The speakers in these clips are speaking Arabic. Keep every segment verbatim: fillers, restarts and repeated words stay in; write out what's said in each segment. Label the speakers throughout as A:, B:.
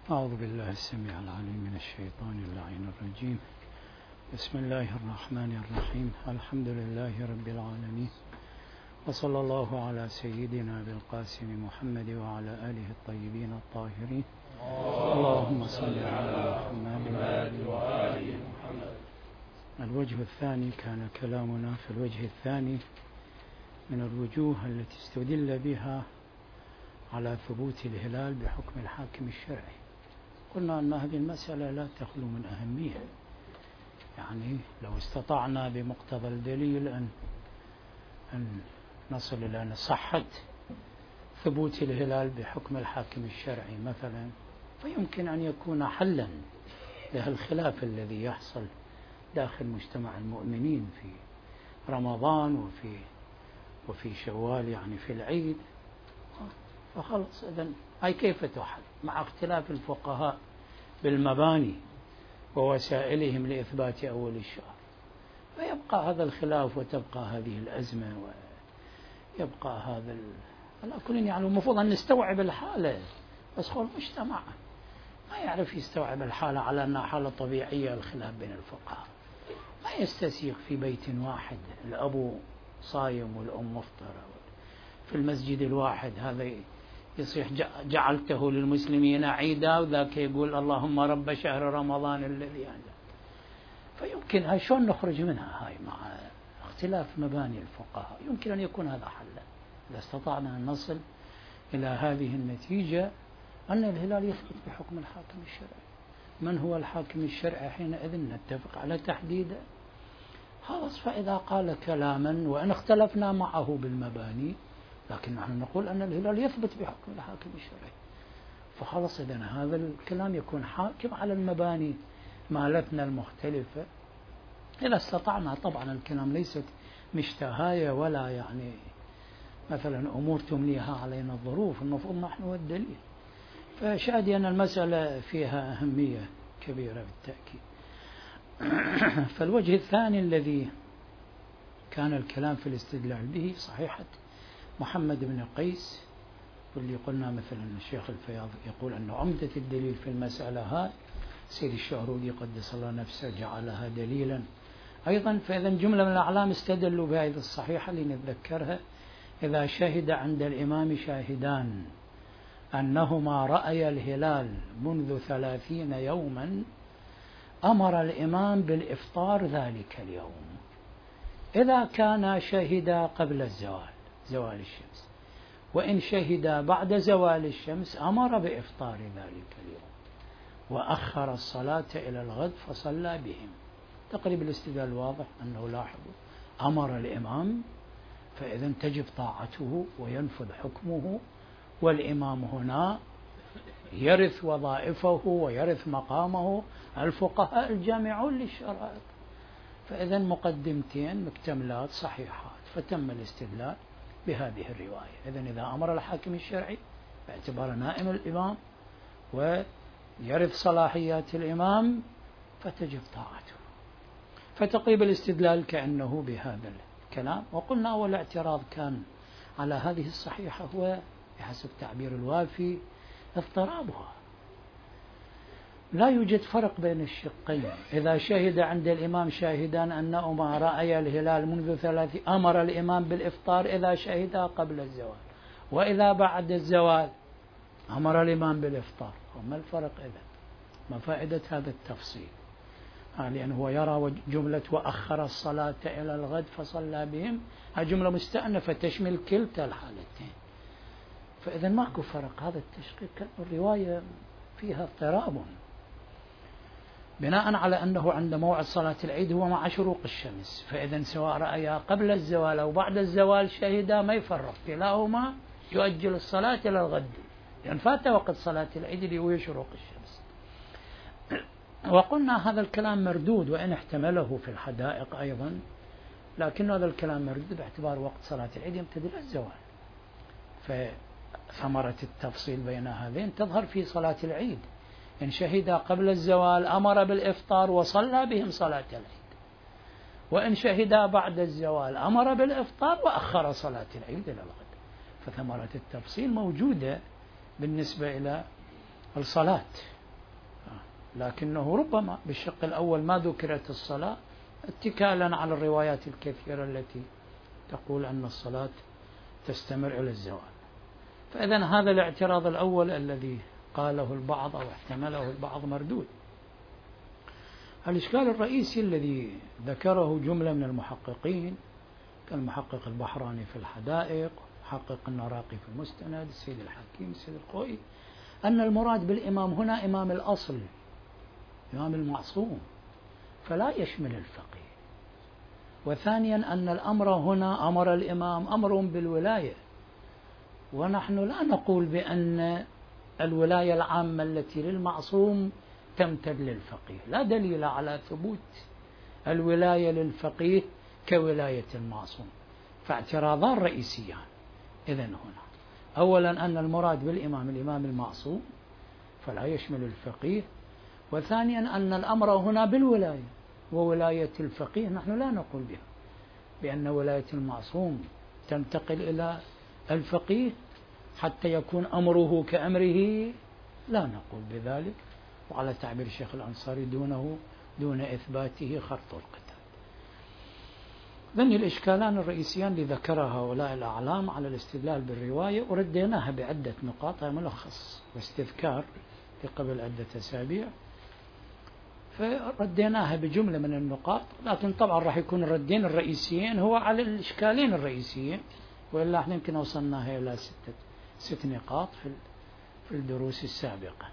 A: أعوذ بالله السميع العليم من الشيطان اللعين الرجيم. بسم الله الرحمن الرحيم. الحمد لله رب العالمين، وصلى الله على سيدنا بالقاسم محمد وعلى آله الطيبين الطاهرين. اللهم صل على محمد وآل محمد. الوجه الثاني، كان كلامنا في الوجه الثاني من الوجوه التي استدل بها على ثبوت الهلال بحكم الحاكم الشرعي. قلنا أن هذه المسألة لا تخلو من أهمية، يعني لو استطعنا بمقتضى الدليل أن أن نصل إلى صحة ثبوت الهلال بحكم الحاكم الشرعي مثلا، فيمكن أن يكون حلا له الخلاف الذي يحصل داخل مجتمع المؤمنين في رمضان وفي وفي شوال، يعني في العيد. فخلص، إذن أي كيف تحل مع اختلاف الفقهاء بالمباني ووسائلهم لإثبات أول الشهر، فيبقى هذا الخلاف وتبقى هذه الأزمة ويبقى هذا ال... على كل يعني المفروض أن نستوعب الحالة، بس هو المجتمع ما يعرف يستوعب الحالة على أنها حالة طبيعية. الخلاف بين الفقهاء ما يستسيغ في بيت واحد الأبو صايم والأم مفطرة في المسجد الواحد، هذا يصيح جعلته للمسلمين عيدا وذاك يقول اللهم رب شهر رمضان الذي هذا. فيمكن هاي شلون نخرج منها هاي مع اختلاف مباني الفقهاء؟ يمكن أن يكون هذا حلا إذا استطعنا أن نصل إلى هذه النتيجة أن الهلال يثبت بحكم الحاكم الشرعي. من هو الحاكم الشرعي حينئذ؟ نتفق على تحديده. خلاص، فإذا قال كلاما وإن اختلفنا معه بالمباني، لكن نحن نقول أن الهلال يثبت بحكم الحاكم الشرعي، فخلص إذن هذا الكلام يكون حاكم على المباني مالتنا المختلفة. إذا استطعنا، طبعا الكلام ليست مشتهاية ولا يعني مثلا أمور تمليها علينا الظروف، المفروض نحن والدليل. فشادي أن المسألة فيها أهمية كبيرة بالتأكيد. فالوجه الثاني الذي كان الكلام في الاستدلال به صحيحة محمد بن قيس، واللي قلنا مثلا الشيخ الفياض يقول أن عمدة الدليل في المسألة هاي سيد الشهرودي قدس الله نفسه جعلها دليلا أيضا. فإذا جملة من الأعلام استدلوا بهذه الصحيحة لنتذكرها: إذا شهد عند الإمام شاهدان أنهما رأي الهلال منذ ثلاثين يوما أمر الإمام بالإفطار ذلك اليوم، إذا كان شهدا قبل الزوال زوال الشمس، وإن شهدا بعد زوال الشمس أمر بإفطار ذلك اليوم وأخر الصلاة إلى الغد فصلى بهم. تقريب الاستدلال واضح أنه لاحظوا أمر الإمام، فإذا تجب طاعته وينفذ حكمه، والإمام هنا يرث وظائفه ويرث مقامه الفقهاء الجامعون للشرائط. فإذا مقدمتين مكتملات صحيحات، فتم الاستدلال بهذه الرواية. إذن إذا أمر الحاكم الشرعي باعتبار نائم الإمام ويرث صلاحيات الإمام فتجب طاعته. فتقريب الاستدلال كأنه بهذا الكلام. وقلنا أول اعتراض كان على هذه الصحيحة هو بحسب تعبير الوافي اضطرابها. لا يوجد فرق بين الشقين. إذا شهد عند الإمام شاهدان أنهما رأي الهلال منذ ثلاث، أمر الإمام بالإفطار إذا شهدا قبل الزوال، وإذا بعد الزوال أمر الإمام بالإفطار. وما الفرق إذا؟ ما فائدة هذا التفصيل؟ لأنه هو يرى جملة وأخر الصلاة إلى الغد فصلى بهم، هذه جملة مستأنفة تشمل كلتا الحالتين. فإذا ماكو فرق. هذا التشقيق الرواية فيها اضطراب بناء على أنه عند موعد صلاة العيد هو مع شروق الشمس، فإذا سواء رأيها قبل الزوال أو بعد الزوال شهدا ما يفرق، كلاهما يؤجل الصلاة إلى الغد، لأن فات وقت صلاة العيد اللي هو شروق الشمس. وقلنا هذا الكلام مردود وإن احتمله في الحدائق أيضا، لكن هذا الكلام مردود باعتبار وقت صلاة العيد يمتد إلى الزوال. فثمرة التفصيل بين هذين تظهر في صلاة العيد. إن شهد قبل الزوال أمر بالإفطار وصلى بهم صلاة العيد، وإن شهد بعد الزوال أمر بالإفطار وأخر صلاة العيد إلى الغد. فثمرة التفصيل موجودة بالنسبة إلى الصلاة لكنه ربما بالشق الأول ما ذكرت الصلاة اتكالا على الروايات الكثيرة التي تقول أن الصلاة تستمر إلى الزوال. فإذن هذا الاعتراض الأول الذي قاله البعض أو احتمله البعض مردود. الإشكال الرئيسي الذي ذكره جملة من المحققين كالمحقق البحراني في الحدائق، محقق النراقي في المستند، السيد الحكيم، السيد الخوئي، أن المراد بالإمام هنا إمام الأصل، إمام المعصوم، فلا يشمل الفقيه. وثانيا أن الأمر هنا أمر الإمام أمر بالولاية، ونحن لا نقول بأن الولاية العامة التي للمعصوم تمتد للفقيه، لا دليل على ثبوت الولاية للفقيه كولاية المعصوم. فاعتراضان رئيسيان إذن هنا: أولا أن المراد بالإمام الإمام المعصوم فلا يشمل الفقيه، وثانيا أن الأمر هنا بالولاية، وولاية الفقيه نحن لا نقول بها بأن ولاية المعصوم تنتقل إلى الفقيه حتى يكون أمره كأمره، لا نقول بذلك، وعلى تعبير الشيخ الأنصاري دونه دون إثباته خرط القتال. ذن الإشكالان الرئيسيان اللي ذكرها هؤلاء الأعلام على الاستدلال بالرواية، ورديناها بعدة نقاط ملخص واستذكار في قبل عدة أسابيع، فرديناها بجملة من النقاط، لكن طبعا راح يكون الردين الرئيسيين هو على الإشكالين الرئيسيين، وإلا احنا يمكن وصلناها إلى ستة ست نقاط في في الدروس السابقة.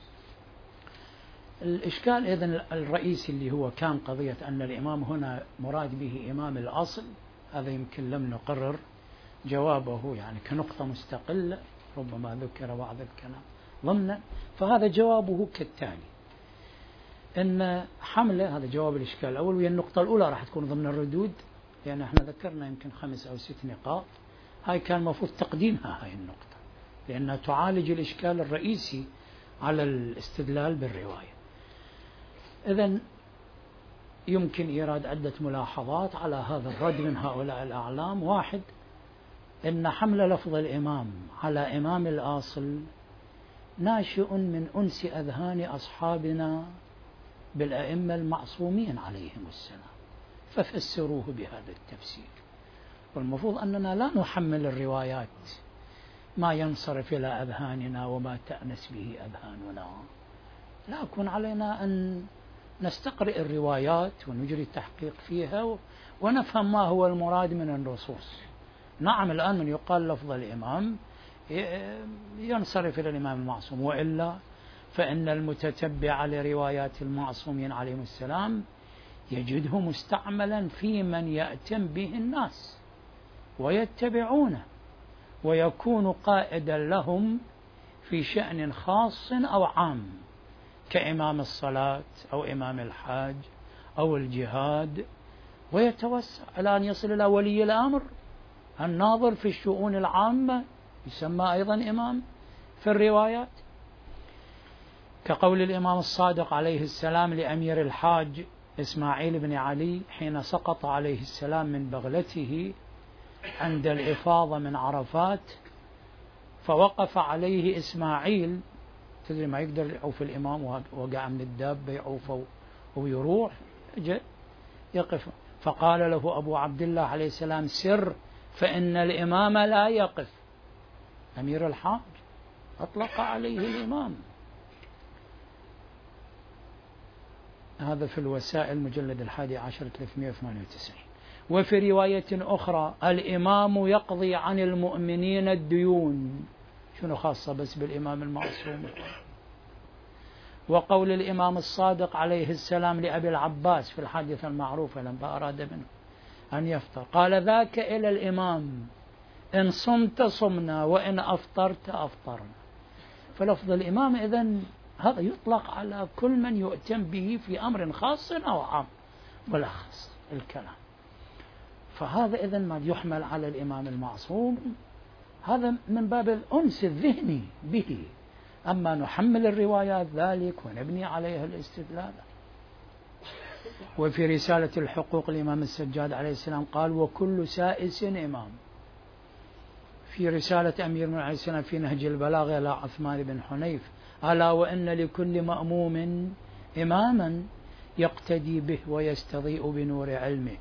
A: الإشكال إذن الرئيسي اللي هو كان قضية أن الإمام هنا مراد به إمام الأصل، هذا يمكن لم نقرر جوابه يعني كنقطة مستقلة، ربما ذكر بعض الكلام ضمنا، فهذا جوابه كالتالي: إن حملة، هذا جواب الإشكال الأول، وهي النقطة الأولى راح تكون ضمن الردود، لأن احنا ذكرنا يمكن خمس أو ست نقاط، هاي كان المفروض تقديمها هاي النقطة، لأنها تعالج الإشكال الرئيسي على الاستدلال بالرواية. إذن يمكن إيراد عدة ملاحظات على هذا الرد من هؤلاء الأعلام. واحد: إن حمل لفظ الإمام على إمام الأصل ناشئ من أنس أذهان أصحابنا بالأئمة المعصومين عليهم السلام، ففسروه بهذا التفسير. والمفروض أننا لا نحمل الروايات ما ينصرف إلى أذهاننا وما تأنس به أذهاننا، لا يكون علينا أن نستقرئ الروايات ونجري التحقيق فيها ونفهم ما هو المراد من النصوص. نعم الآن من يقال لفظ الإمام ينصرف إلى الإمام المعصوم، وإلا فإن المتتبع لروايات المعصومين عليهم السلام يجده مستعملا في من يأتم به الناس ويتبعونه، ويكون قائدا لهم في شأن خاص أو عام، كإمام الصلاة أو إمام الحاج أو الجهاد، ويتوسع إلى أن يصل إلى ولي الأمر الناظر في الشؤون العامة، يسمى أيضا إمام في الروايات، كقول الإمام الصادق عليه السلام لأمير الحاج إسماعيل بن علي حين سقط عليه السلام من بغلته عند الإفاضة من عرفات، فوقف عليه إسماعيل، تدري ما يقدر يعوف الإمام وقع من الدابة يعوف ويروح، جاء يقف، فقال له أبو عبد الله عليه السلام: سر فإن الإمام لا يقف. أمير الحاج أطلق عليه الإمام. هذا في الوسائل مجلد الحادي عشر ثلاثمائة وثمانية وتسعين. وفي رواية أخرى: الإمام يقضي عن المؤمنين الديون. شنو خاصة بس بالإمام المعصوم؟ وقول الإمام الصادق عليه السلام لأبي العباس في الحادثة المعروفة لما أراد منه أن يفطر، قال: ذاك إلى الإمام، إن صمت صمنا وإن أفطرت أفطرنا. فلفظ الإمام إذن هذا يطلق على كل من يؤتم به في أمر خاص أو عام، ملخص الكلام. فهذا إذن ما يحمل على الإمام المعصوم، هذا من باب الأنس الذهني به. أما نحمل الروايات ذلك ونبني عليها الاستدلال. وفي رسالة الحقوق الإمام السجاد عليه السلام قال: وكل سائس إمام. في رسالة أمير من عليه السلام في نهج البلاغة إلى عثمان بن حنيف: ألا وإن لكل مأموم إماما يقتدي به ويستضيء بنور علمه.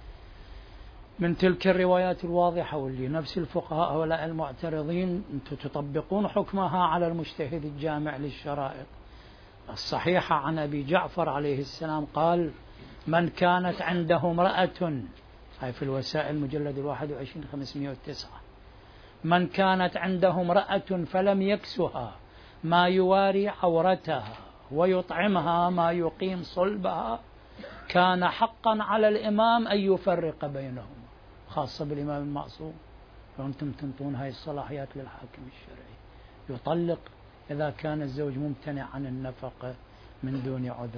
A: من تلك الروايات الواضحة واللي نفس الفقهاء هؤلاء المعترضين أنتم تطبقون حكمها على المجتهد الجامع للشرائط الصحيحة عن أبي جعفر عليه السلام قال: من كانت عنده امرأة، هاي في الوسائل مجلد الواحد وعشرين خمسمائة وتسعة، من كانت عنده امرأة فلم يكسها ما يواري عورتها ويطعمها ما يقيم صلبها كان حقا على الإمام أن يفرق بينهم، خاصة بالإمام المعصوم. وأنتم تنطون هاي الصلاحيات للحاكم الشرعي، يطلق إذا كان الزوج ممتنع عن النفقة من دون عذر.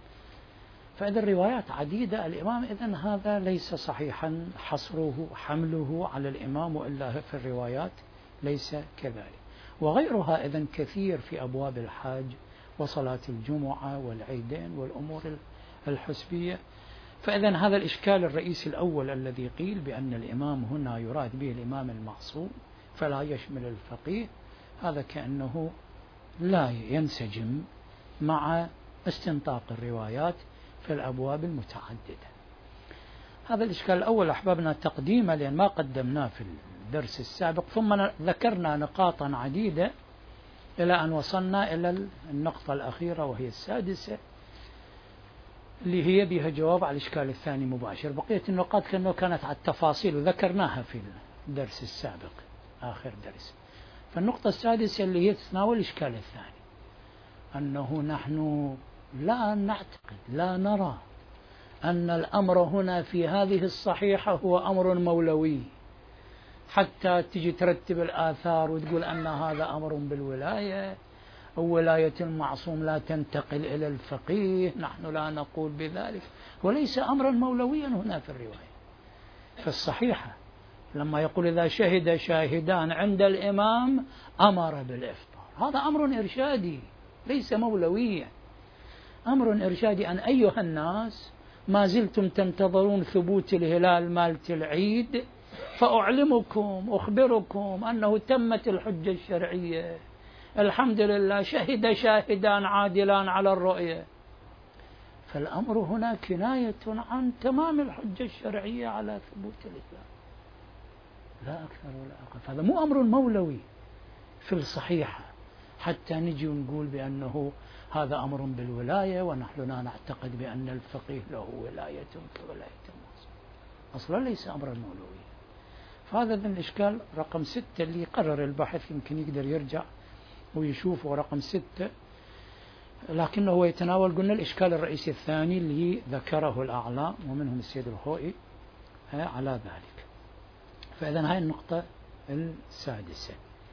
A: فإذا الروايات عديدة الإمام، إذن هذا ليس صحيحا حصره حمله على الإمام، وإلا في الروايات ليس كذلك. وغيرها إذن كثير في أبواب الحاج وصلاة الجمعة والعيدين والأمور الحسبية. فإذن هذا الإشكال الرئيسي الأول الذي قيل بأن الإمام هنا يراد به الإمام المعصوم فلا يشمل الفقيه، هذا كأنه لا ينسجم مع استنطاق الروايات في الأبواب المتعددة. هذا الإشكال الأول أحببنا تقديمه لأن ما قدمناه في الدرس السابق، ثم ذكرنا نقاطا عديدة إلى أن وصلنا إلى النقطة الأخيرة وهي السادسة اللي هي بها جواب على الإشكال الثاني مباشر. بقية النقاط كأنه كانت على التفاصيل وذكرناها في الدرس السابق آخر درس. فالنقطة السادسة اللي هي تتناول الإشكال الثاني، أنه نحن لا نعتقد لا نرى أن الأمر هنا في هذه الصحيحة هو أمر مولوي حتى تجي ترتب الآثار وتقول أن هذا أمر بالولاية أو ولاية المعصوم لا تنتقل إلى الفقيه. نحن لا نقول بذلك، وليس أمرا مولويا هنا في الرواية. فالصحيحة لما يقول إذا شهد شاهدان عند الإمام أمر بالإفطار، هذا أمر إرشادي ليس مولويا، أمر إرشادي أن أيها الناس ما زلتم تنتظرون ثبوت الهلال مالت العيد، فأعلمكم أخبركم أنه تمت الحجة الشرعية، الحمد لله شهد شاهدان عادلان على الرؤية. فالأمر هنا كناية عن تمام الحجة الشرعية على ثبوت الهلال، لا أكثر ولا أقل. هذا مو أمر مولوي في الصحيحة حتى نجي ونقول بأنه هذا أمر بالولاية ونحن لا نعتقد بأن الفقيه له ولاية كولاية المعصوم، أصلا ليس أمرا مولويا. فهذا من الإشكال رقم ستة اللي قرر الباحث يمكن يقدر يرجع ويشوفه رقم ستة، لكنه هو يتناول قلنا الإشكال الرئيسي الثاني اللي ذكره الأعلام ومنهم السيد الخوئي على ذلك. فإذن هاي النقطة السادسة.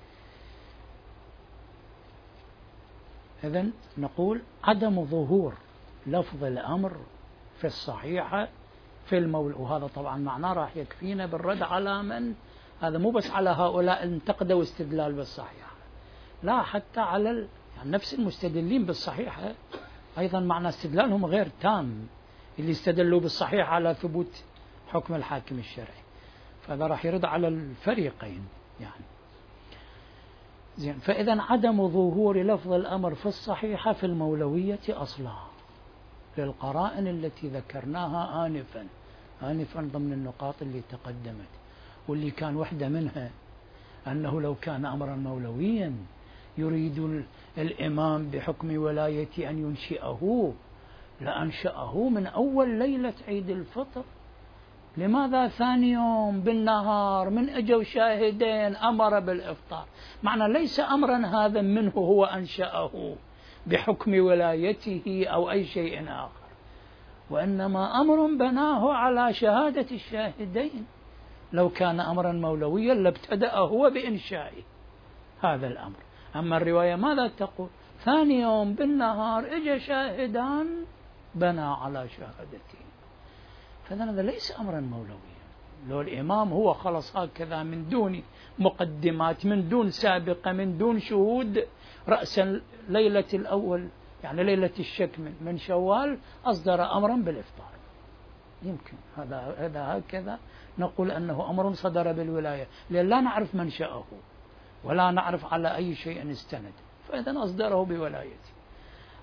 A: إذن نقول عدم ظهور لفظ الأمر في الصحيحة في المول، وهذا طبعا معناه راح يكفينا بالرد على من، هذا مو بس على هؤلاء انتقدوا استدلال بالصحيحة، لا حتى على ال... يعني نفس المستدلين بالصحيحة أيضا معنى استدلالهم غير تام، اللي استدلوا بالصحيح على ثبوت حكم الحاكم الشرعي. فهذا راح يرد على الفريقين يعني. زين. فإذا عدم ظهور لفظ الأمر في الصحيحة في المولوية أصلا للقرائن التي ذكرناها آنفا آنفا ضمن النقاط اللي تقدمت، واللي كان واحدة منها أنه لو كان أمرا مولويا يريد الإمام بحكم ولاية أن ينشئه لأنشأه من أول ليلة عيد الفطر. لماذا ثاني يوم بالنهار من أجوا شاهدين أمر بالإفطار؟ معنى ليس أمرا هذا منه هو أنشأه بحكم ولايته أو أي شيء آخر، وإنما أمر بناه على شهادة الشاهدين. لو كان أمرا مولويا لابتدأ هو بإنشائه هذا الأمر. أما الرواية ماذا تقول؟ ثاني يوم بالنهار إجا شاهدان بنى على شهادته. فهذا ليس أمرا مولويا. لو الإمام هو خلص هكذا من دون مقدمات من دون سابقة من دون شهود رأس ليلة الأول يعني ليلة الشك من شوال أصدر أمرا بالإفطار، يمكن هذا هذا هكذا نقول أنه أمر صدر بالولاية، لأن لا نعرف منشأه ولا نعرف على أي شيء استند، فإذا أصدره بولايته.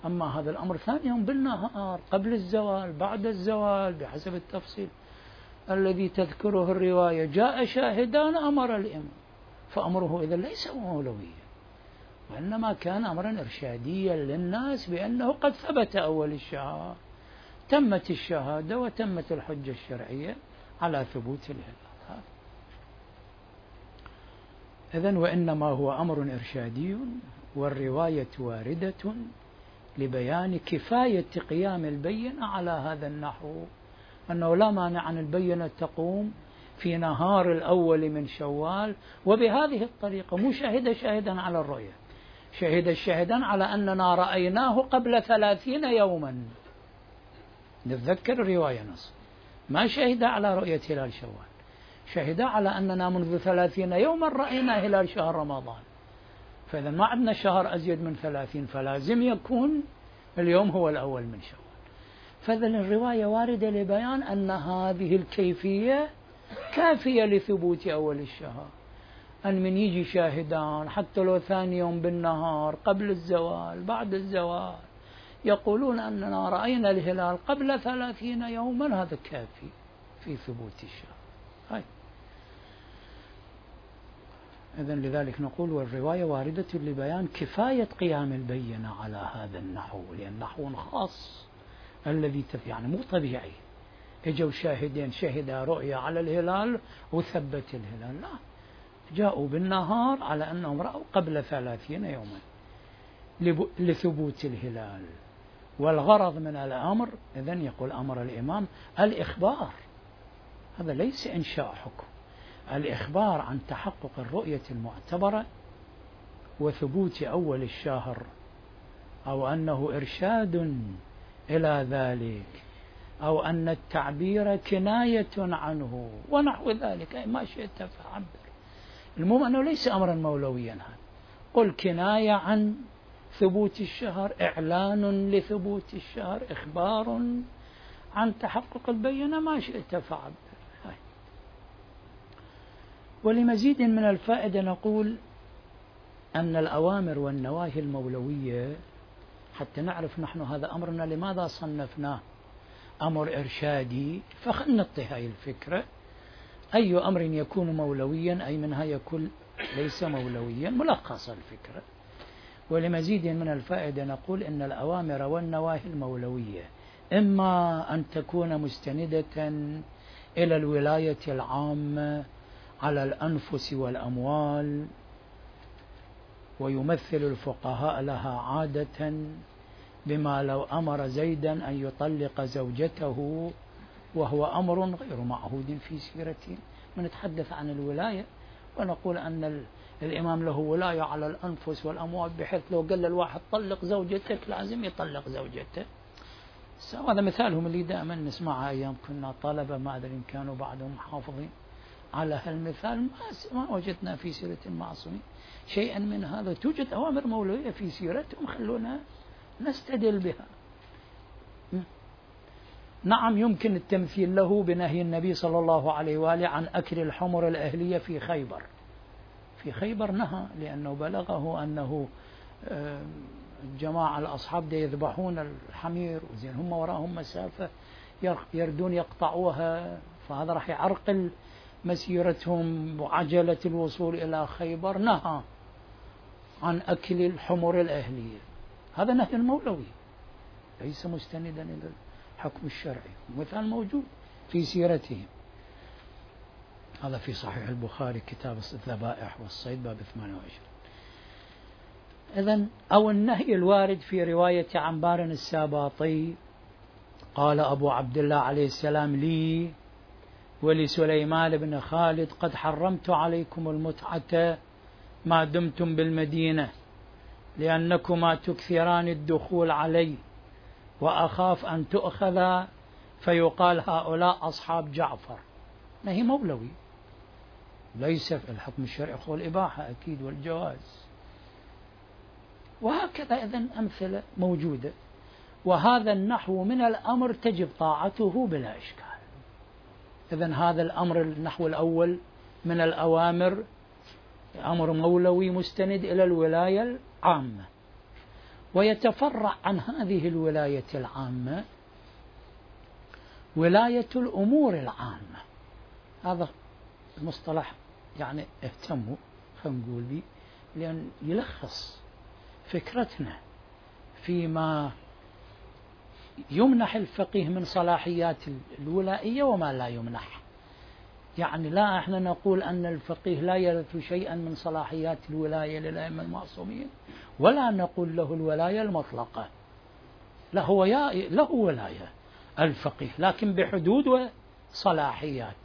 A: أما هذا الأمر ثاني يوم بالنهار، قبل الزوال، بعد الزوال، بحسب التفصيل الذي تذكره الرواية. جاء شاهدان أمر الإمام، فأمره إذن ليس مولويا، وإنما كان أمرا إرشاديا للناس بأنه قد ثبت أول الشهر، تمت الشهادة وتمت الحجة الشرعية على ثبوت الهلال. إذن وإنما هو أمر إرشادي، والرواية واردة لبيان كفاية قيام البينة على هذا النحو، أنه لا مانع أن البينة تقوم في نهار الأول من شوال، وبهذه الطريقة مو شهد شاهدا على الرؤية، شهد الشاهدان على أننا رأيناه قبل ثلاثين يوما. نتذكر الرواية نص، ما شهد على رؤية هلال شوال، شهد على أننا منذ ثلاثين يوما رأينا هلال شهر رمضان. فإذا ما عندنا شهر أزيد من ثلاثين، فلازم يكون اليوم هو الأول من شوال. فإذا الرواية واردة لبيان أن هذه الكيفية كافية لثبوت أول الشهر، أن من يجي شاهدان حتى لو ثاني يوم بالنهار، قبل الزوال، بعد الزوال، يقولون أننا رأينا الهلال قبل ثلاثين يوما، هذا كافي في ثبوت الشهر. هاي. إذن لذلك نقول والرواية واردة لبيان كفاية قيام البينة على هذا النحو، لأن نحو خاص الذي يعني مو طبيعي اجوا شاهدين شهدا رؤيا على الهلال وثبت الهلال، لا، جاءوا بالنهار على أنهم رأوا قبل ثلاثين يوما لثبوت الهلال. والغرض من الأمر إذن يقول أمر الإمام الإخبار، هذا ليس إنشاء حكم، الإخبار عن تحقق الرؤية المعتبرة وثبوت أول الشهر، أو أنه إرشاد إلى ذلك، أو أن التعبير كناية عنه ونحو ذلك، أي ما شئت فعبر. المهم أنه ليس أمرا مولويا، هذا قل كناية عن ثبوت الشهر، إعلان لثبوت الشهر، إخبار عن تحقق البينة، ما شئت فعبر. ولمزيد من الفائدة نقول أن الأوامر والنواهي المولوية، حتى نعرف نحن هذا أمرنا لماذا صنفناه أمر إرشادي، فخلنا نعطي هاي الفكرة. أي أمر يكون مولويا أي منها يكون ليس مولويا، ملخص الفكرة. ولمزيد من الفائدة نقول أن الأوامر والنواهي المولوية إما أن تكون مستندة إلى الولاية العامة على الأنفس والأموال، ويمثل الفقهاء لها عادة بما لو أمر زيدا أن يطلق زوجته، وهو أمر غير معهود في سيرته. ونتحدث عن الولاية ونقول أن الإمام له ولاية على الأنفس والأموال، بحيث لو قال للواحد طلق زوجتك لازم يطلق زوجته. هذا مثالهم اللي دائما نسمعها أيام كنا طلبة، ما أدري إن كانوا بعدهم محافظين على هالمثال. ما وجدنا في سيرة المعصومين شيئا من هذا. توجد أوامر مولوية في سيرتهم، خلونا نستدل بها. نعم، يمكن التمثيل له بنهي النبي صلى الله عليه وآله عن أكل الحمر الأهلية في خيبر. في خيبر نهى، لأنه بلغه أنه الجماعة الأصحاب دي يذبحون الحمير، وزين هم وراهم مسافة يردون يقطعوها، فهذا راح يعرقل مسيرتهم وعجلة الوصول إلى خيبر. نهى عن أكل الحمر الأهلية، هذا نهي مولوي ليس مستندا إلى الحكم الشرعي، مثال موجود في سيرتهم. هذا في صحيح البخاري كتاب الذبائح والصيد باب ثمانية وعشرين. إذن أو النهي الوارد في رواية عمبار الساباطي قال أبو عبد الله عليه السلام لي ولسليمان بن خالد قد حرمت عليكم المتعة ما دمتم بالمدينة، لأنكما تكثران الدخول علي، وأخاف أن تؤخذ فيقال هؤلاء أصحاب جعفر. نهي مولوي ليس في الحكم الشرعي، هو الإباحة أكيد والجواز. وهكذا إذن أمثلة موجودة. وهذا النحو من الأمر تجب طاعته بلا إشكال. إذن هذا الأمر النحو الأول من الأوامر أمر مولوي مستند إلى الولاية العامة. ويتفرع عن هذه الولاية العامة ولاية الأمور العامة. هذا المصطلح يعني اهتموا خلينا نقول به لأن يلخص فكرتنا فيما يمنح الفقيه من صلاحيات الولائية وما لا يمنح. يعني لا احنا نقول أن الفقيه لا يرث شيئا من صلاحيات الولاية للأئمة المعصومين، ولا نقول له الولاية المطلقة، لا هو له ولاية الفقيه لكن بحدود وصلاحيات.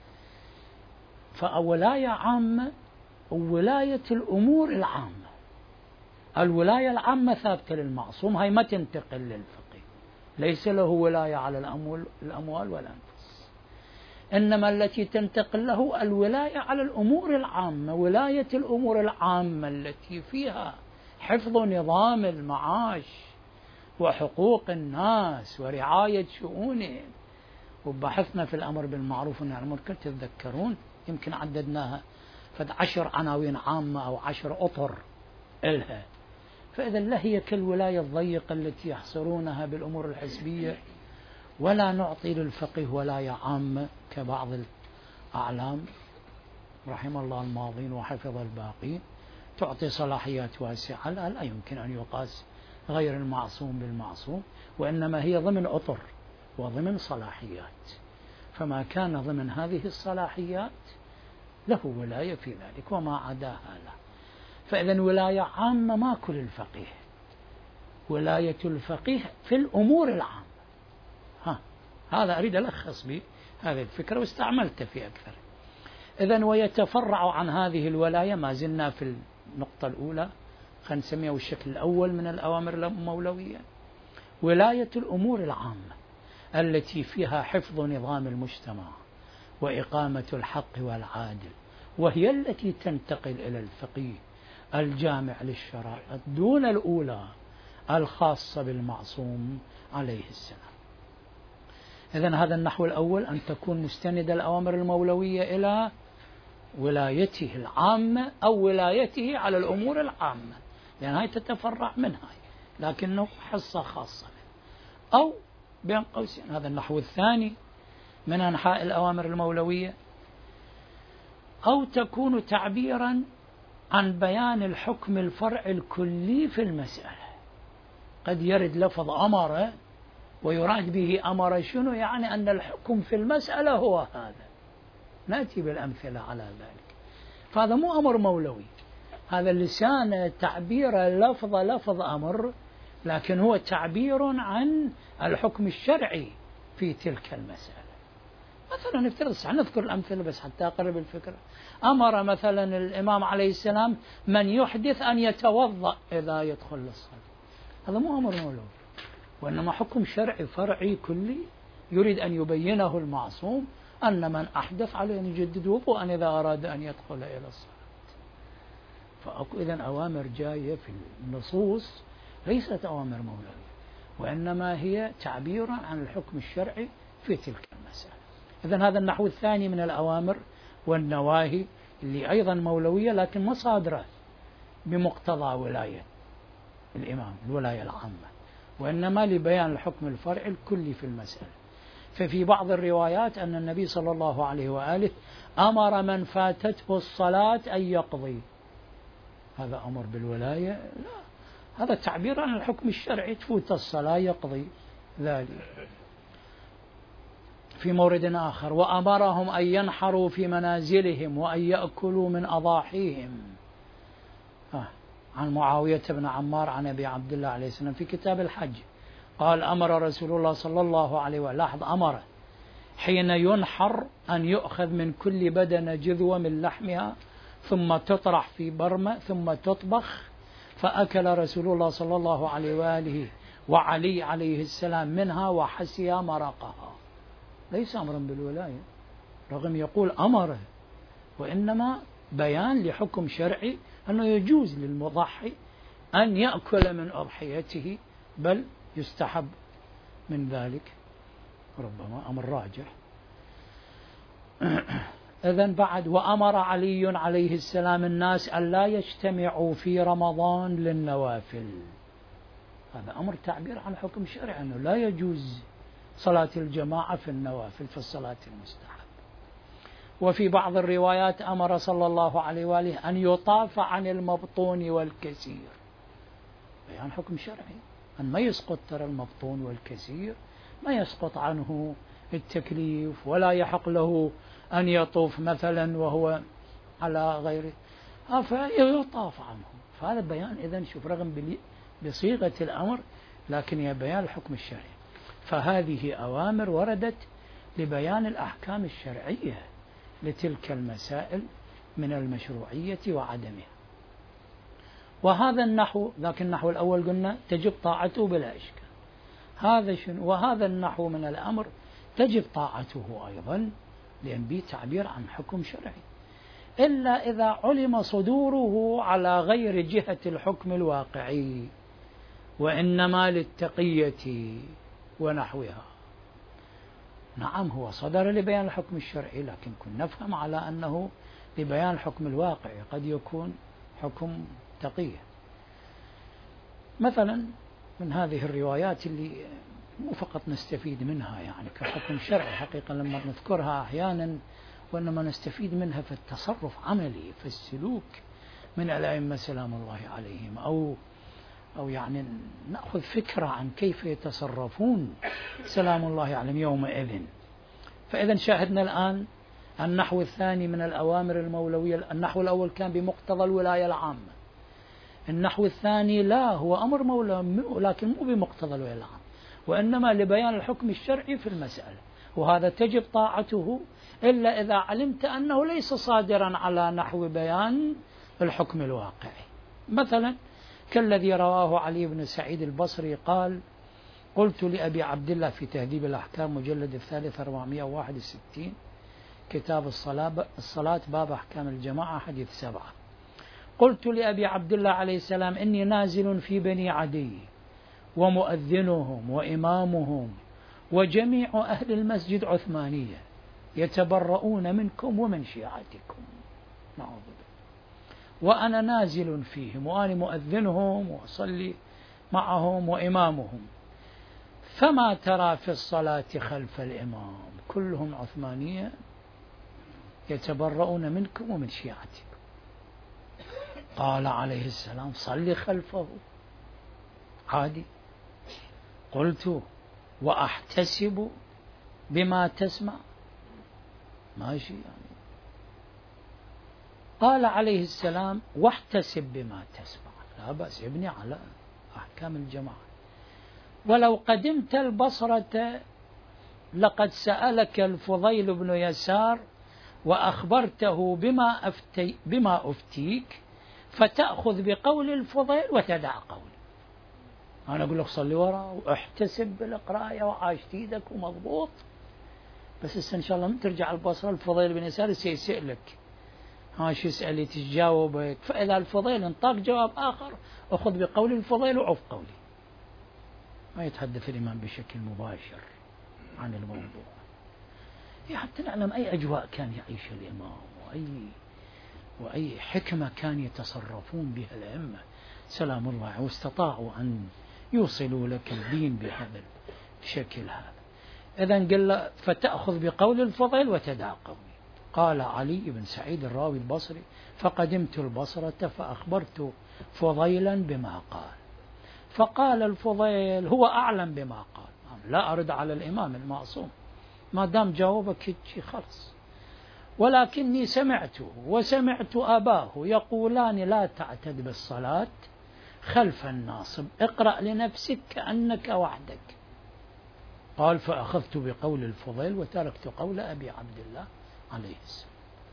A: فولاية عامة وولاية الأمور العامة. الولاية العامة ثابتة للمعصوم، هاي ما تنتقل للفقيه، ليس له ولاية على الأموال, الأموال والأنفس، إنما التي تنتقل له الولاية على الأمور العامة. ولاية الأمور العامة التي فيها حفظ نظام المعاش وحقوق الناس ورعاية شؤونهم. وبحثنا في الأمر بالمعروف والنهي عن المنكر تتذكرون يمكن عددناها فد عشر عناوين عامة أو عشر أطر إلها. فإذا لا هي كالولاية الضيقة التي يحصرونها بالأمور الحزبية، ولا نعطي للفقيه ولاية عامة كبعض الأعلام رحم الله الماضين وحفظ الباقين تعطي صلاحيات واسعة. لا, لا يمكن أن يقاس غير المعصوم بالمعصوم، وإنما هي ضمن أطر وضمن صلاحيات. فما كان ضمن هذه الصلاحيات له ولاية في ذلك وما عداها له. فإذا ولاية عامة ما كل الفقيه، ولاية الفقيه في الأمور العامة. ها هذا أريد ألخص به هذه الفكرة واستعملت في أكثر. إذن ويتفرع عن هذه الولاية، ما زلنا في النقطة الأولى خلينا نسميه الشكل الأول من الأوامر المولوية، ولاية الأمور العامة التي فيها حفظ نظام المجتمع وإقامة الحق والعادل، وهي التي تنتقل إلى الفقيه الجامع للشرائع دون الأولى الخاصة بالمعصوم عليه السلام. إذن هذا النحو الأول، أن تكون مستند الأوامر المولوية إلى ولايته العامة أو ولايته على الأمور العامة، لأن هاي تتفرع من هاي لكنه حصة خاصة منه. أو بين قوسين هذا النحو الثاني من أنحاء الأوامر المولوية، أو تكون تعبيرا عن بيان الحكم الفرع الكلي في المسألة. قد يرد لفظ أمر ويراد به أمر شنو، يعني أن الحكم في المسألة هو هذا، نأتي بالأمثلة على ذلك. فهذا مو أمر مولوي، هذا اللسان تعبير لفظ لفظ أمر، لكن هو تعبير عن الحكم الشرعي في تلك المسألة. مثلا نفترض نذكر الأمثلة بس حتى أقرب الفكرة. أمر مثلا الإمام عليه السلام من يحدث أن يتوضأ إذا يدخل للصلاة، هذا مو أمر مولوي، وإنما حكم شرعي فرعي كلي يريد أن يبينه المعصوم أن من أحدث عليه أن يجدد وضوءا إذا أراد أن يدخل إلى الصلاة. فإذن أوامر جاية في النصوص ليست أوامر مولوية، وإنما هي تعبير عن الحكم الشرعي في تلك المسألة. إذن هذا النحو الثاني من الأوامر والنواهي اللي أيضا مولوية لكن مصادرة بمقتضى ولاية الإمام الولاية العامة، وإنما لبيان الحكم الفرعي الكلي في المسألة. ففي بعض الروايات أن النبي صلى الله عليه وآله أمر من فاتته الصلاة أن يقضي، هذا أمر بالولاية؟ لا، هذا تعبير عن الحكم الشرعي، تفوت الصلاة يقضي ذلك. في مورد آخر وأمرهم أن ينحروا في منازلهم وأن يأكلوا من أضاحيهم، عن معاوية بن عمار عن أبي عبد الله عليه السلام في كتاب الحج قال أمر رسول الله صلى الله عليه وسلم، لاحظ أمر حين ينحر أن يؤخذ من كل بدن جذوة من لحمها ثم تطرح في برمة ثم تطبخ، فأكل رسول الله صلى الله عليه وآله وعلي عليه السلام منها وحسي مرقها. ليس أمرا بالولاية رغم يقول أمر، وإنما بيان لحكم شرعي أنه يجوز للمضحي أن يأكل من أضحيته، بل يستحب من ذلك، ربما أمر راجح. إذن بعد وأمر علي عليه السلام الناس أن لا يجتمعوا في رمضان للنوافل. هذا أمر تعبير عن حكم شرعي أنه لا يجوز صلاة الجماعة في النوافل في الصلاة المستحب. وفي بعض الروايات أمر صلى الله عليه وآله أن يطاف عن المبطون والكثير، بيان حكم شرعي أن ما يسقط ترى المبطون والكثير ما يسقط عنه التكليف، ولا يحق له أن يطوف مثلا وهو على غيره فيطاف عنه. فهذا بيان إذن شوف رغم بصيغة الأمر لكن هي بيان الحكم الشرعي. فهذه أوامر وردت لبيان الأحكام الشرعية لتلك المسائل من المشروعية وعدمها. وهذا النحو، لكن النحو الأول قلنا تجب طاعته بلا إشكال، هذا شنو؟ وهذا النحو من الأمر تجب طاعته أيضا لأن به تعبير عن حكم شرعي، إلا إذا علم صدوره على غير جهة الحكم الواقعي وإنما للتقية ونحوها. نعم هو صدر لبيان الحكم الشرعي، لكن كنا نفهم على أنه لبيان الحكم الواقعي، قد يكون حكم تقية. مثلا من هذه الروايات اللي مو فقط نستفيد منها يعني كحكم شرعي حقيقة لما نذكرها أحيانا، وإنما نستفيد منها في التصرف عملي في السلوك من الأئمة سلام الله عليهم، أو أو يعني نأخذ فكرة عن كيف يتصرفون سلام الله عليهم يومئذ. فإذا شاهدنا الآن النحو الثاني من الأوامر المولوية. النحو الأول كان بمقتضى الولاية العامة، النحو الثاني لا هو أمر مولى لكن مو بمقتضى الولاية العامة وإنما لبيان الحكم الشرعي في المسألة، وهذا تجب طاعته إلا إذا علمت أنه ليس صادرا على نحو بيان الحكم الواقعي. مثلا كالذي رواه علي بن سعيد البصري قال: قلت لأبي عبد الله في تهذيب الأحكام مجلد الثالث أربعمائة وواحد وستين كتاب الصلاة الصلاة باب أحكام الجماعة حديث سبعة، قلت لأبي عبد الله عليه السلام: إني نازل في بني عدي ومؤذنهم وإمامهم وجميع أهل المسجد عثمانية يتبرؤون منكم ومن شيعتكم، نعوذ بالله، وأنا نازل فيهم وأنا مؤذنهم وأصلي معهم وإمامهم، فما ترى في الصلاة خلف الإمام؟ كلهم عثمانية يتبرؤون منكم ومن شيعتكم. قال عليه السلام: صلي خلفه عادي. قلت: وأحتسب بما تسمع؟ ماشي يعني. قال عليه السلام: واحتسب بما تسمع، لا بأس، ابني على أحكام الجماعة. ولو قدمت البصرة لقد سألك الفضيل بن يسار وأخبرته بما أفتي بما أفتيك فتأخذ بقول الفضيل وتدع قولي. أنا أقول لك صلي وراء واحتسب بالقراءة وعاش ايدك ومضبوط، بس إن شاء الله من ترجع البصرة الفضيل بن يسار سيسألك ها شو يسألي تجاوبك، فإذا الفضيل انطاق جواب آخر أخذ بقول الفضيل وعف قولي. ما يتحدث الإمام بشكل مباشر عن الموضوع، حتى نعلم أي أجواء كان يعيش الإمام وأي وأي حكمة كان يتصرفون بها الأئمة سلام الله، واستطاعوا أن يوصلوا لك الدين بهذا الشكل هذا. إذن قال فتأخذ بقول الفضيل وتدع قولي. قال علي بن سعيد الراوي البصري: فقدمت البصرة فأخبرت فضيلا بما قال، فقال الفضيل: هو أعلم بما قال، لا أرد على الإمام المعصوم، ما دام جاوبك هيك خلص، ولكني سمعته وسمعت أباه يقولان لا تعتد بالصلاة خلف الناصب، اقرأ لنفسك كأنك وحدك. قال: فأخذت بقول الفضيل وتركت قول أبي عبد الله عليه السلام.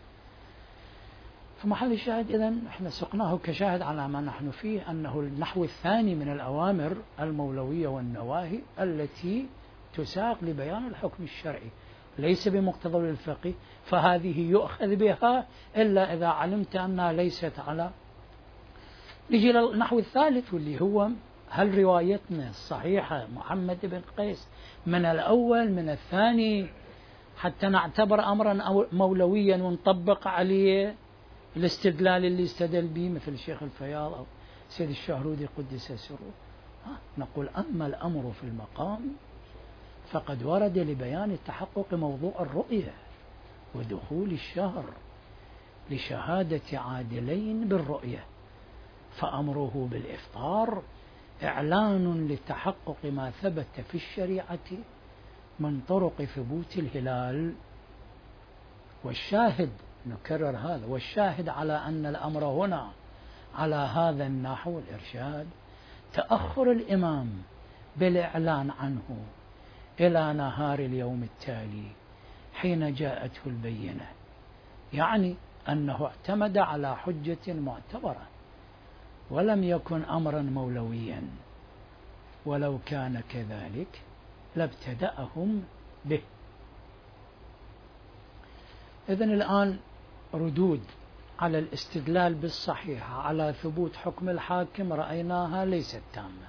A: فمحل الشاهد إذن احنا سقناه كشاهد على ما نحن فيه، أنه النحو الثاني من الأوامر المولوية والنواهي التي تساق لبيان الحكم الشرعي ليس بمقتضى الفقه، فهذه يؤخذ بها إلا إذا علمت أنها ليست على. نجي للنحو الثالث واللي هو: هل روايتنا الصحيحة محمد بن قيس من الأول من الثاني حتى نعتبر أمرا مولويا ونطبق عليه الاستدلال اللي استدل به مثل الشيخ الفياض أو سيد الشهرودي قدس سره؟ نقول أما الأمر في المقام فقد ورد لبيان تحقق موضوع الرؤية ودخول الشهر لشهادة عادلين بالرؤية، فأمره بالإفطار إعلان لتحقق ما ثبت في الشريعة من طرق ثبوت الهلال. والشاهد، نكرر هذا، والشاهد على أن الأمر هنا على هذا النحو الإرشاد تأخر الإمام بالإعلان عنه إلى نهار اليوم التالي حين جاءته البينة، يعني أنه اعتمد على حجة معتبرة ولم يكن أمرا مولويا، ولو كان كذلك لابتدأهم به. إذن الآن ردود على الاستدلال بالصحيحة على ثبوت حكم الحاكم رأيناها ليست تامة،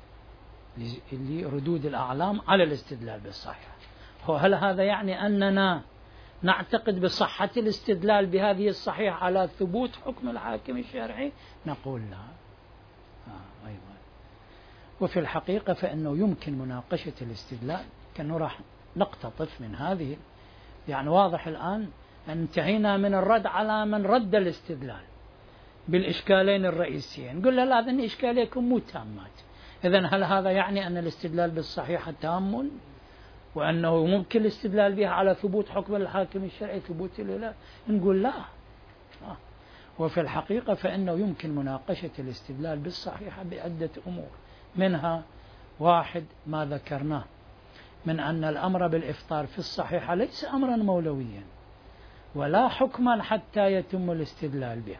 A: لردود الأعلام على الاستدلال بالصحيحة. هل هذا يعني أننا نعتقد بصحة الاستدلال بهذه الصحيحة على ثبوت حكم الحاكم الشرعي؟ نقول لا. آه أيضا. وفي الحقيقة فإنه يمكن مناقشة الاستدلال، كأنه راح نقتطف من هذه، يعني واضح الآن انتهينا من الرد على من رد الاستدلال بالإشكالين الرئيسيين، نقول له لا، هذين إشكاليكم مو تامات. إذن هل هذا يعني أن الاستدلال بالصحيحة تام وأنه ممكن الاستدلال بها على ثبوت حكم الحاكم الشرعي ثبوت الهلال؟ نقول لا. آه. وفي الحقيقة فإنه يمكن مناقشة الاستدلال بالصحيحة بعدة أمور، منها واحد ما ذكرناه من أن الأمر بالإفطار في الصحيحة ليس أمرا مولويا ولا حكما حتى يتم الاستدلال بها،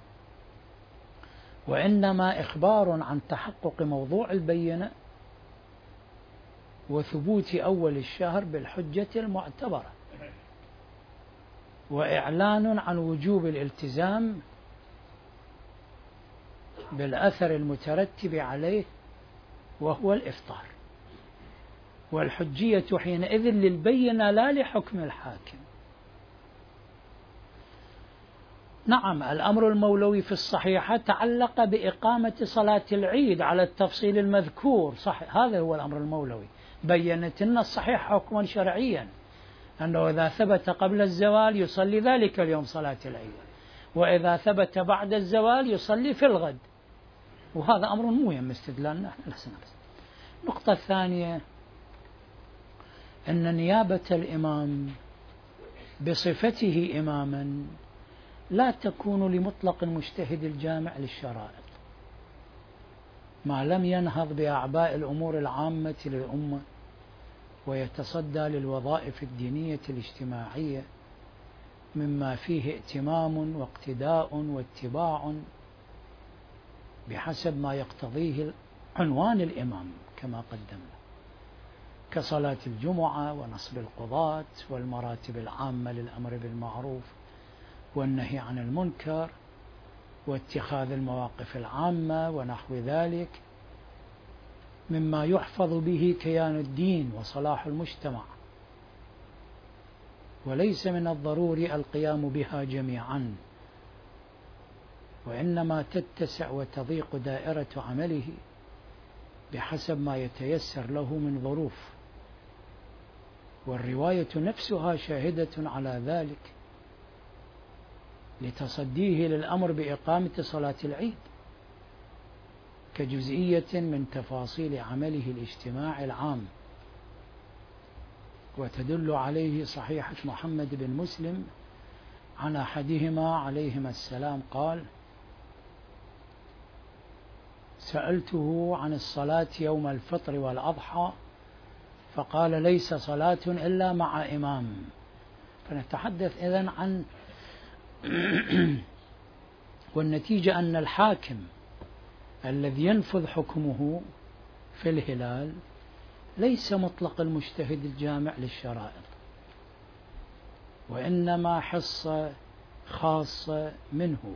A: وإنما إخبار عن تحقق موضوع البينة وثبوت أول الشهر بالحجة المعتبرة، وإعلان عن وجوب الالتزام بالأثر المترتب عليه وهو الإفطار، والحجية حينئذ للبينة لا لحكم الحاكم. نعم، الأمر المولوي في الصحيحة تعلق بإقامة صلاة العيد على التفصيل المذكور، صح، هذا هو الأمر المولوي. بينت لنا الصحيح حكما شرعيا أنه إذا ثبت قبل الزوال يصلي ذلك اليوم صلاة العيد، وإذا ثبت بعد الزوال يصلي في الغد، وهذا أمر مهم استدلالنا. النقطة الثانية أن نيابة الإمام بصفته إماما لا تكون لمطلق المجتهد الجامع للشرائط ما لم ينهض بأعباء الأمور العامة للأمة ويتصدى للوظائف الدينية الاجتماعية مما فيه ائتمام واقتداء واتباع بحسب ما يقتضيه عنوان الإمام كما قدمنا، كصلاة الجمعة ونصب القضاة والمراتب العامة للأمر بالمعروف والنهي عن المنكر واتخاذ المواقف العامة ونحو ذلك مما يحفظ به كيان الدين وصلاح المجتمع، وليس من الضروري القيام بها جميعا، وإنما تتسع وتضيق دائرة عمله بحسب ما يتيسر له من ظروف، والرواية نفسها شاهدة على ذلك لتصديه للأمر بإقامة صلاة العيد كجزئية من تفاصيل عمله الاجتماعي العام. وتدل عليه صحيحة محمد بن مسلم عن أحدهما عليهما السلام قال: سألته عن الصلاة يوم الفطر والأضحى فقال: ليس صلاة إلا مع إمام. فنتحدث إذن عن والنتيجة أن الحاكم الذي ينفذ حكمه في الهلال ليس مطلق المجتهد الجامع للشرائط، وإنما حصة خاصة منه،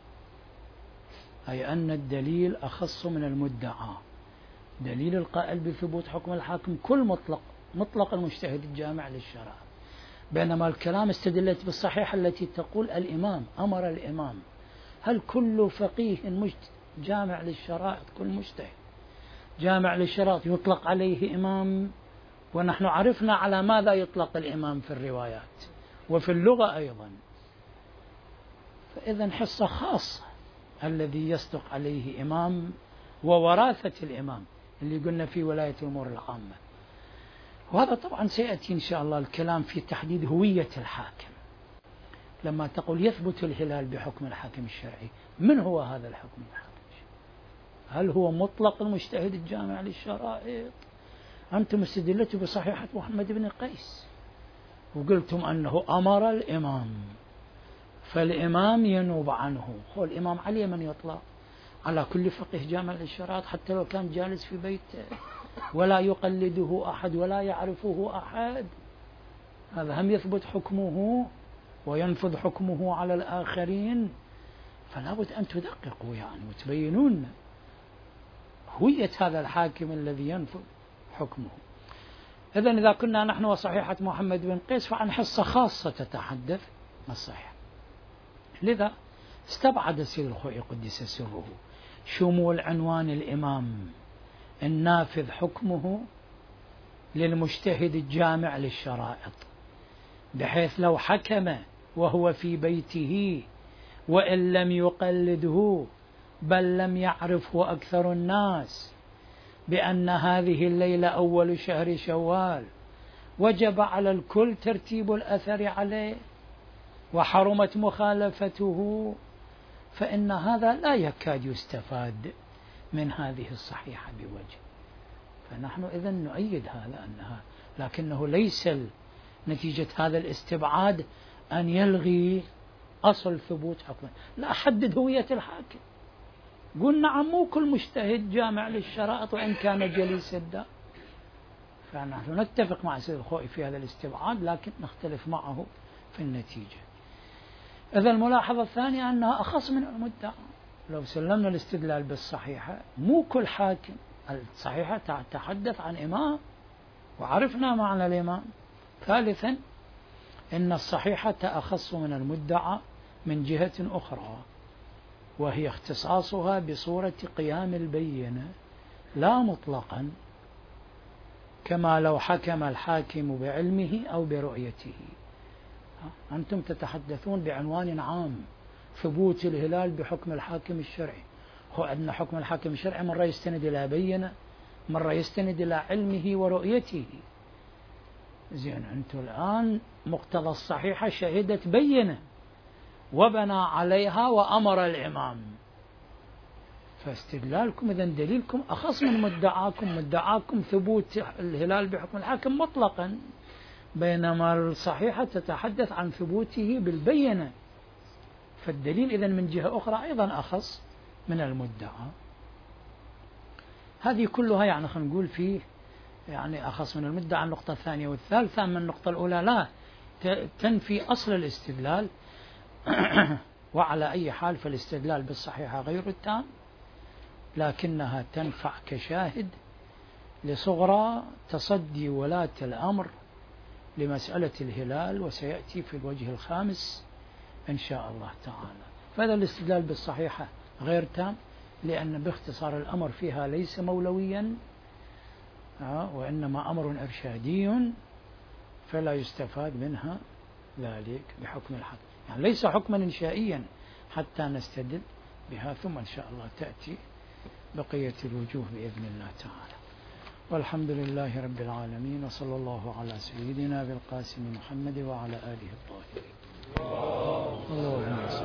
A: أي أن الدليل أخص من المدعى. دليل القائل بثبوت حكم الحاكم كل مطلق مطلق المجتهد الجامع للشرائط، بينما الكلام استدلت بالصحيحة التي تقول الإمام أمر الإمام. هل كل فقيه جامع للشرائط كل مجتهد؟ جامع للشراط يطلق عليه إمام، ونحن عرفنا على ماذا يطلق الإمام في الروايات وفي اللغة أيضا. فإذا حصة خاصة الذي يصدق عليه إمام ووراثة الإمام اللي قلنا في ولاية الأمور العامة. وهذا طبعا سيأتي إن شاء الله الكلام في تحديد هوية الحاكم. لما تقول يثبت الهلال بحكم الحاكم الشرعي، من هو هذا الحكم الحاكم الشرعي؟ هل هو مطلق المجتهد الجامع للشرائط؟ أنتم استدلتوا بصحيحة محمد بن قيس وقلتم أنه أمر الإمام، فالإمام ينوب عنه. هو الإمام عليه من يطلق على كل فقيه جامع للشرائط حتى لو كان جالس في بيته ولا يقلده أحد ولا يعرفه أحد. هذا هم يثبت حكمه وينفذ حكمه على الآخرين. فلا بد أن تدققوا يعني وتبينون هوية هذا الحاكم الذي ينفذ حكمه. إذن إذا كنا نحن وصحيحة محمد بن قيس فعن حصة خاصة تتحدث الصحيح. لذا استبعد سيد الخوئي قدس سره شمول عنوان الإمام النافذ حكمه للمجتهد الجامع للشرائط، بحيث لو حكم وهو في بيته وإن لم يقلده بل لم يعرفه أكثر الناس بأن هذه الليلة أول شهر شوال، وجب على الكل ترتيب الأثر عليه وحرمت مخالفته، فإن هذا لا يكاد يستفاد من هذه الصحيحة بوجه. فنحن إذن نؤيد هذا أنها، لكنه ليس نتيجة هذا الاستبعاد أن يلغي أصل ثبوت حكمه. لا، حدد هوية الحاكم. قل نعم مو كل مجتهد جامع للشرائط وإن كان جليس الدار. فنحن نتفق مع سيد الخوئي في هذا الاستبعاد، لكن نختلف معه في النتيجة. إذا الملاحظة الثانية أنها أخص من المدعى. لو سلمنا الاستدلال بالصحيحة، مو كل حاكم. الصحيحة تتحدث عن إمام وعرفنا معنى الإمام. ثالثا إن الصحيحة أخص من المدعى من جهة أخرى، وهي اختصاصها بصورة قيام البينة لا مطلقا، كما لو حكم الحاكم بعلمه أو برؤيته. أنتم تتحدثون بعنوان عام، ثبوت الهلال بحكم الحاكم الشرعي. هو أن حكم الحاكم الشرعي مرة يستند إلى بينة، مرة يستند إلى علمه ورؤيته. زين، أنتم الآن مقتضى الصحيحة شهدت بينة وبنى عليها وأمر الإمام، فاستدلالكم إذن دليلكم أخص من مدعاكم. مدعاكم ثبوت الهلال بحكم الحاكم مطلقا، بينما الصحيحة تتحدث عن ثبوته بالبينة، فالدليل إذن من جهة أخرى أيضا أخص من المدعى. هذه كلها يعني خلينا نقول فيه يعني أخص من المدعى. النقطة الثانية والثالثة من النقطة الأولى لا تنفي أصل الاستدلال، وعلى أي حال فالاستدلال بالصحيحة غير التام، لكنها تنفع كشاهد لصغرى تصدي ولاة الأمر لمسألة الهلال، وسيأتي في الوجه الخامس إن شاء الله تعالى. فهذا الاستدلال بالصحيحة غير تام، لأن باختصار الأمر فيها ليس مولويا وإنما أمر إرشادي، فلا يستفاد منها ذلك بحكم الحق، يعني ليس حكما إنشائيا حتى نستدل بها. ثم إن شاء الله تأتي بقية الوجوه بإذن الله تعالى. والحمد لله رب العالمين، وصلى الله على سيدنا بالقاسم محمد وعلى آله الطاهرين. اللهم صل